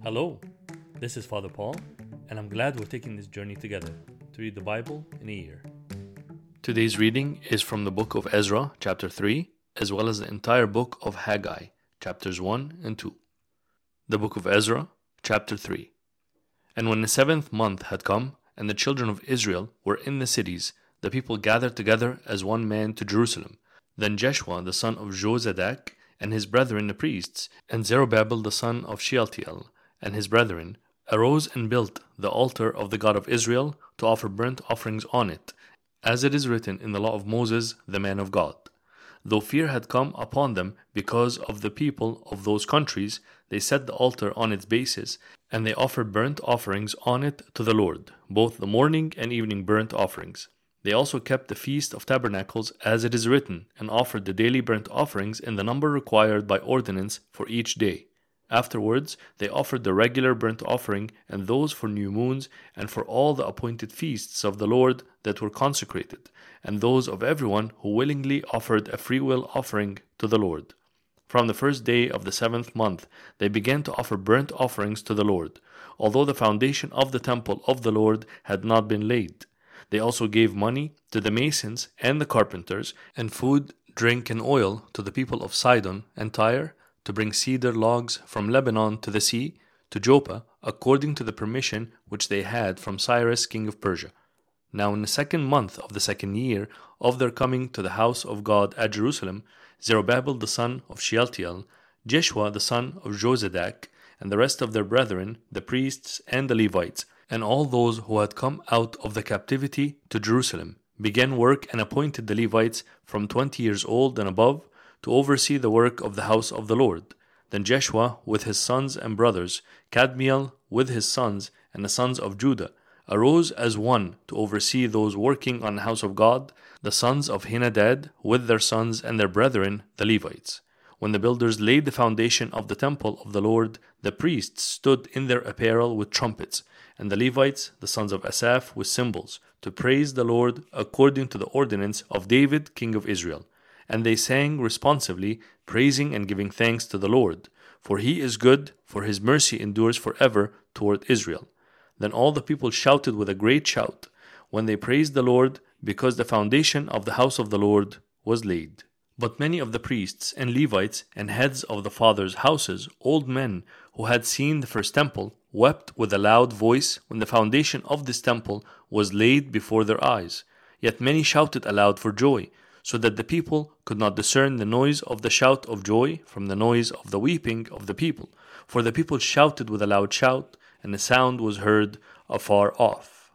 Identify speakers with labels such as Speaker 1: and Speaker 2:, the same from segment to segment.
Speaker 1: Hello, this is Father Paul, and I'm glad we're taking this journey together to read the Bible in a year. Today's reading is from the book of Ezra, chapter 3, as well as the entire book of Haggai, chapters 1 and 2. The book of Ezra, chapter 3. And when the 7th month had come, and the children of Israel were in the cities, the people gathered together as one man to Jerusalem. Then Jeshua the son of Jozadak, and his brethren the priests, and Zerubbabel the son of Shealtiel, and his brethren, arose and built the altar of the God of Israel to offer burnt offerings on it, as it is written in the law of Moses the man of God. Though fear had come upon them because of the people of those countries, they set the altar on its basis, and they offered burnt offerings on it to the Lord, both the morning and evening burnt offerings. They also kept the Feast of Tabernacles as it is written, and offered the daily burnt offerings in the number required by ordinance for each day. Afterwards, they offered the regular burnt offering and those for new moons and for all the appointed feasts of the Lord that were consecrated, and those of everyone who willingly offered a freewill offering to the Lord. From the first day of the 7th month, they began to offer burnt offerings to the Lord, although the foundation of the temple of the Lord had not been laid. They also gave money to the masons and the carpenters, and food, drink, and oil to the people of Sidon and Tyre, to bring cedar logs from Lebanon to the sea, to Joppa, according to the permission which they had from Cyrus king of Persia. Now in the 2nd month of the 2nd year of their coming to the house of God at Jerusalem, Zerubbabel the son of Shealtiel, Jeshua the son of Jozadak, and the rest of their brethren, the priests and the Levites, and all those who had come out of the captivity to Jerusalem, began work and appointed the Levites from 20 years old and above to oversee the work of the house of the Lord. Then Jeshua with his sons and brothers, Kadmiel with his sons, and the sons of Judah, arose as one to oversee those working on the house of God, the sons of Henadad with their sons and their brethren, the Levites. When the builders laid the foundation of the temple of the Lord, the priests stood in their apparel with trumpets, and the Levites, the sons of Asaph, with cymbals, to praise the Lord according to the ordinance of David, king of Israel. And they sang responsively, praising and giving thanks to the Lord, for he is good, for his mercy endures forever toward Israel. Then all the people shouted with a great shout, when they praised the Lord, because the foundation of the house of the Lord was laid. But many of the priests and Levites and heads of the fathers' houses, old men who had seen the first temple, wept with a loud voice when the foundation of this temple was laid before their eyes. Yet many shouted aloud for joy, so that the people could not discern the noise of the shout of joy from the noise of the weeping of the people. For the people shouted with a loud shout, and the sound was heard afar off.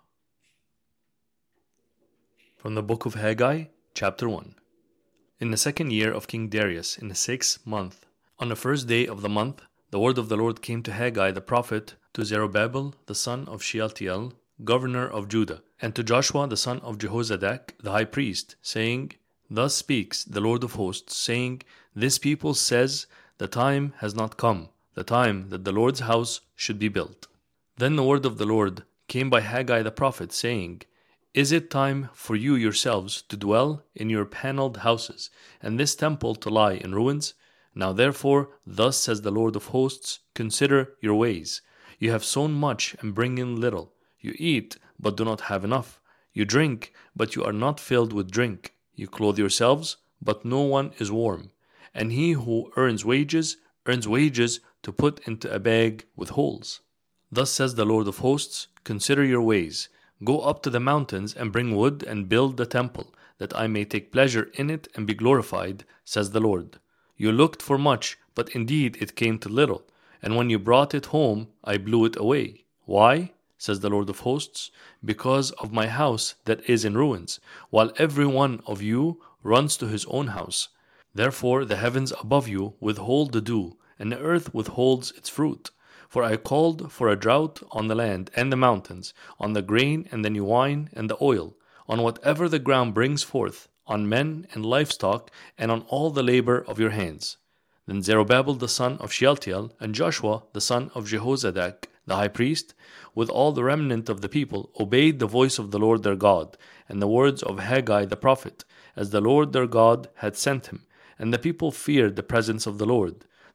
Speaker 1: From the book of Haggai, chapter 1. In the 2nd year of King Darius, in the 6th month, on the first day of the month, the word of the Lord came to Haggai the prophet, to Zerubbabel the son of Shealtiel, governor of Judah, and to Joshua the son of Jehozadak, the high priest, saying, Thus speaks the Lord of hosts, saying, This people says, The time has not come, the time that the Lord's house should be built. Then the word of the Lord came by Haggai the prophet, saying, Is it time for you yourselves to dwell in your paneled houses, and this temple to lie in ruins? Now therefore, thus says the Lord of hosts, Consider your ways. You have sown much and bring in little. You eat, but do not have enough. You drink, but you are not filled with drink. You clothe yourselves, but no one is warm. And he who earns wages to put into a bag with holes. Thus says the Lord of hosts, Consider your ways. Go up to the mountains and bring wood and build the temple, that I may take pleasure in it and be glorified, says the Lord. You looked for much, but indeed it came to little. And when you brought it home, I blew it away. Why? Says the Lord of hosts, because of my house that is in ruins, while every one of you runs to his own house. Therefore the heavens above you withhold the dew, and the earth withholds its fruit. For I called for a drought on the land and the mountains, on the grain and the new wine and the oil, on whatever the ground brings forth, on men and livestock, and on all the labor of your hands. Then Zerubbabel the son of Shealtiel, and Joshua the son of Jehozadak, the high priest, with all the remnant of the people, obeyed the voice of the Lord their God, and the words of Haggai the prophet, as the Lord their God had sent him. And the people feared the presence of the Lord.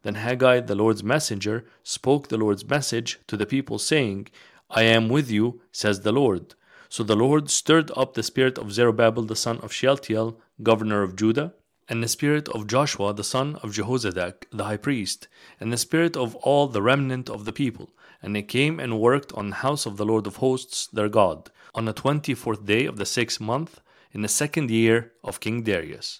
Speaker 1: Then Haggai, the Lord's messenger, spoke the Lord's message to the people, saying, I am with you, says the Lord. So the Lord stirred up the spirit of Zerubbabel the son of Shealtiel, governor of Judah, and the spirit of Joshua the son of Jehozadak, the high priest, and the spirit of all the remnant of the people. And they came and worked on the house of the Lord of hosts, their God, on the 24th day of the 6th month, in the 2nd year of King Darius.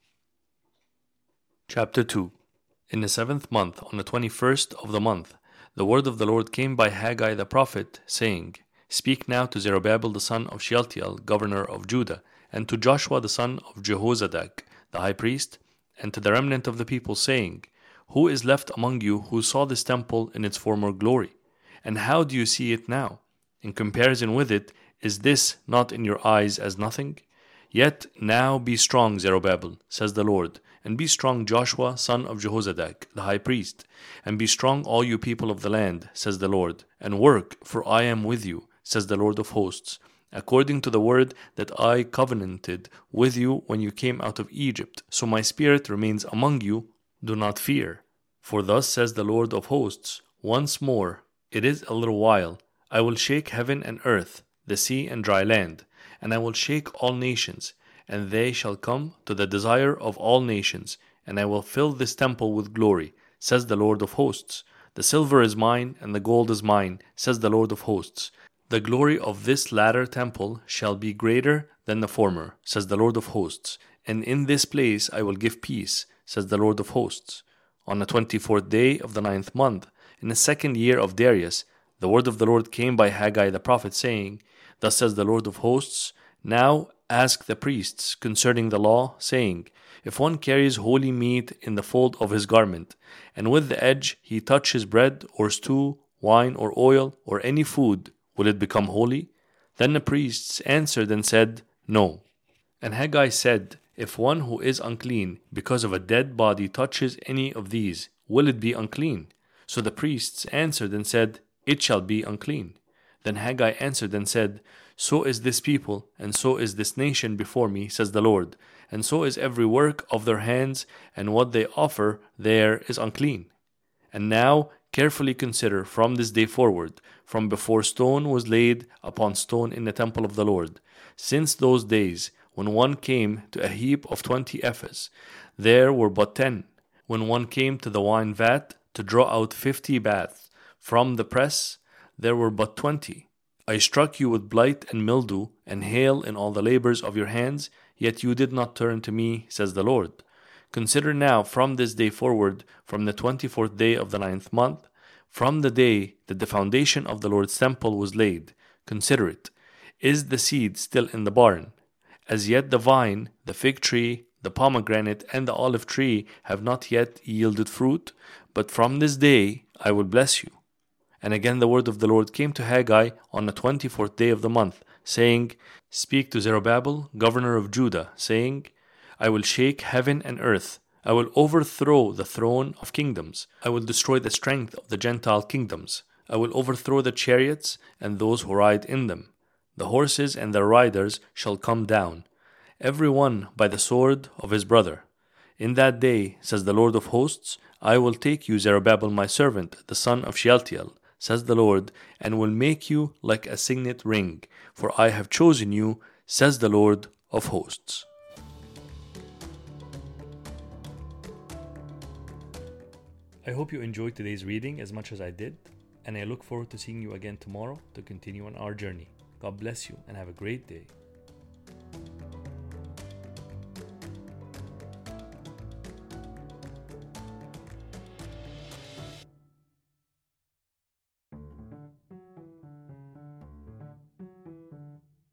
Speaker 1: Chapter 2. In the 7th month, on the 21st of the month, the word of the Lord came by Haggai the prophet, saying, Speak now to Zerubbabel the son of Shealtiel, governor of Judah, and to Joshua the son of Jehozadak, the high priest, and to the remnant of the people, saying, Who is left among you who saw this temple in its former glory? And how do you see it now? In comparison with it, is this not in your eyes as nothing? Yet now be strong, Zerubbabel, says the Lord, and be strong, Joshua, son of Jehozadak, the high priest, and be strong, all you people of the land, says the Lord, and work, for I am with you, says the Lord of hosts, according to the word that I covenanted with you when you came out of Egypt. So my spirit remains among you. Do not fear. For thus says the Lord of hosts, once more, it is a little while, I will shake heaven and earth, the sea and dry land, and I will shake all nations, and they shall come to the desire of all nations, and I will fill this temple with glory, says the Lord of hosts. The silver is mine, and the gold is mine, says the Lord of hosts. The glory of this latter temple shall be greater than the former, says the Lord of hosts. And in this place I will give peace, says the Lord of hosts. On the 24th day of the 9th month, in the 2nd year of Darius, the word of the Lord came by Haggai the prophet, saying, Thus says the Lord of hosts, Now ask the priests concerning the law, saying, If one carries holy meat in the fold of his garment, and with the edge he touches bread or stew, wine or oil, or any food, will it become holy? Then the priests answered and said, No. And Haggai said, If one who is unclean because of a dead body touches any of these, will it be unclean? So the priests answered and said, It shall be unclean. Then Haggai answered and said, So is this people, and so is this nation before me, says the Lord, and so is every work of their hands, and what they offer there is unclean. And now carefully consider from this day forward, from before stone was laid upon stone in the temple of the Lord, since those days when one came to a heap of 20 ephahs, there were but 10. When one came to the wine vat to draw out 50 baths from the press, there were but 20. I struck you with blight and mildew and hail in all the labors of your hands, yet you did not turn to me, says the Lord. Consider now from this day forward, from the 24th day of the 9th month, from the day that the foundation of the Lord's temple was laid, consider it. Is the seed still in the barn? As yet the vine, the fig tree, the pomegranate, and the olive tree have not yet yielded fruit, but from this day I will bless you. And again the word of the Lord came to Haggai on the 24th day of the month, saying, Speak to Zerubbabel, governor of Judah, saying, I will shake heaven and earth. I will overthrow the throne of kingdoms. I will destroy the strength of the Gentile kingdoms. I will overthrow the chariots and those who ride in them. The horses and their riders shall come down, every one by the sword of his brother. In that day, says the Lord of hosts, I will take you, Zerubbabel my servant, the son of Shealtiel, says the Lord, and will make you like a signet ring, for I have chosen you, says the Lord of hosts. I hope you enjoyed today's reading as much as I did, and I look forward to seeing you again tomorrow to continue on our journey. God bless you and have a great day.